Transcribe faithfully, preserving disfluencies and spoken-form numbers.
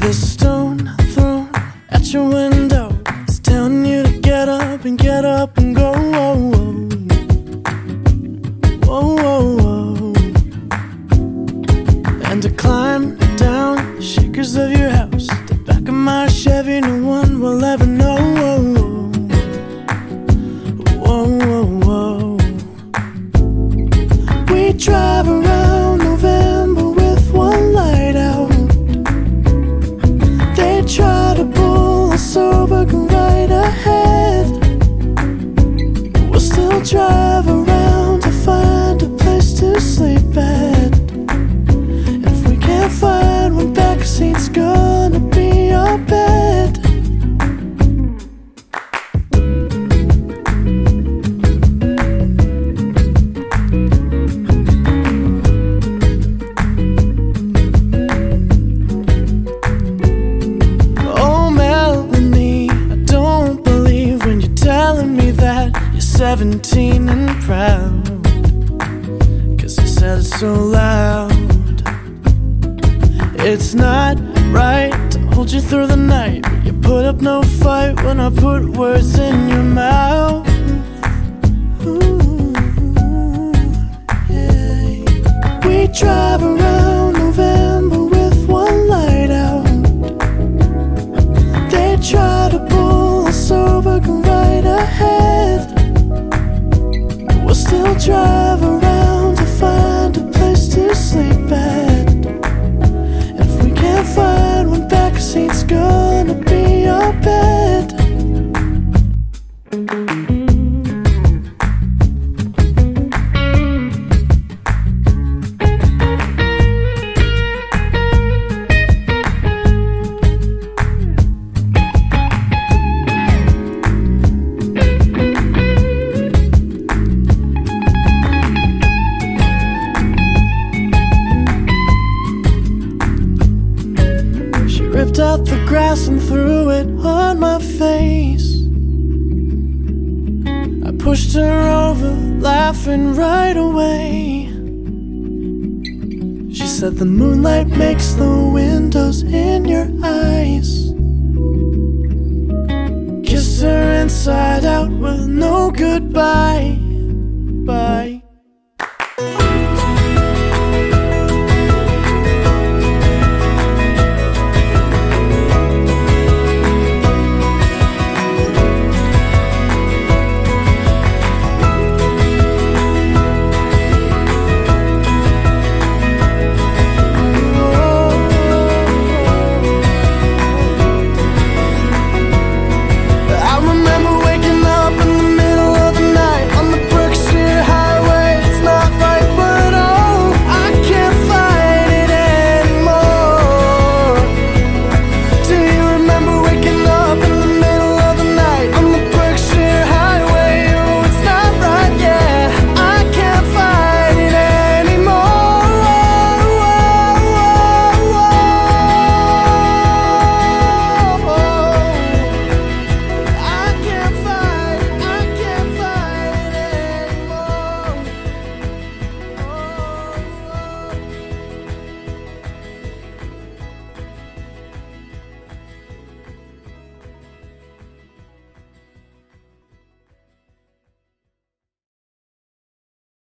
The stone thrown at your window is telling you to get up and get up and go. Whoa, whoa, whoa, whoa. And to climb down the shakers of your house, the back of my Chevy, no one will ever know. Whoa, whoa, whoa. We drive around November with one light out. They try to pull us over, go right ahead. We'll still drive around to find a place to sleep at. And if we can't find one, back seat's gonna be our bed. Seventeen and proud, 'cause you said it so loud. It's not right to hold you through the night, but you put up no fight when I put words in your mouth. Ooh, yeah. We drive around November with one light out. They try to pull us over, go right ahead. We'll still drive around to find a place to sleep at. And if we can't find one, back seat's gonna be our bed. Ripped out the grass and threw it on my face. I pushed her over, laughing right away. She said the moonlight makes the windows in your eyes. Kissed her inside out with no goodbye.